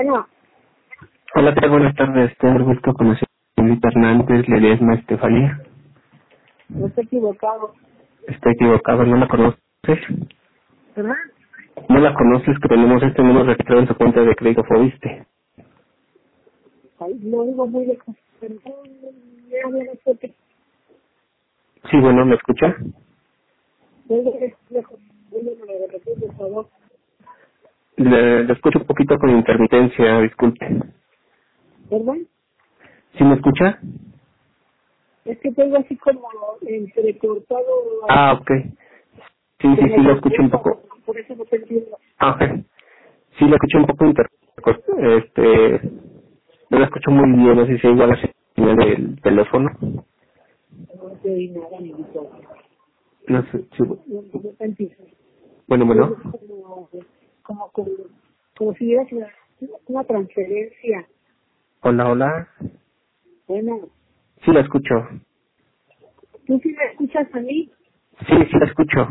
Bueno, Hola, ¿qué tal? Buenas tardes. Tengo el gusto con la señorita Hernández Ledesma Estefanía. no estoy equivocado. Estoy equivocado, ¿no la conoces? ¿Verdad? ¿No la conoces que tenemos este número registrado en su cuenta de crédito Fobiste? Ay, lo digo muy lejos. Pero ya me lo sé. Sí, bueno, ¿me escucha? Muy lejos. Vuélveme a repetir, por favor. Le escucho un poquito con intermitencia, disculpe. ¿Verdad? ¿Sí me escucha? Es que tengo así como entrecortado, Ah, ok. como Sí, lo escucho un burbuja, poco. por eso no te entiendo. Ah, ok. Sí, lo escucho un poco no lo escucho muy bien, no sé si es igual la señal del teléfono. No te oí nada, mi hijo. No sé, sí. No te entiendo. Bueno. Es como si hubiera sido una transferencia. Hola. Bueno, Sí, la escucho. ¿tú sí me escuchas a mí? Sí, la escucho.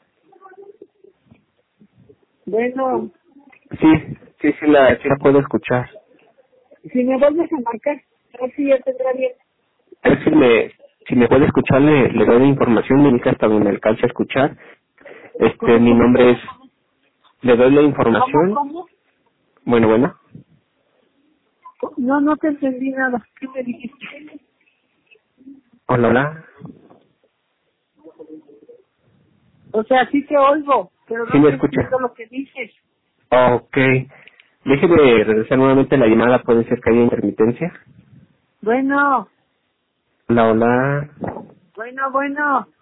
Bueno, Sí la puedo escuchar. si me vuelves a marcar, a ver si ya tendrá bien. A ver si me puede escuchar, le doy la información, me indica hasta donde alcance a escuchar. Mi nombre es, ¿Cómo? le doy la ¿Cómo, información. cómo? Bueno. No te entendí nada. ¿Qué me dijiste? Hola. O sea, sí te oigo, pero Sí no me te escucha. entiendo lo que dices. Ok. Déjeme regresar nuevamente la llamada, puede ser que haya intermitencia. Bueno, Hola. bueno.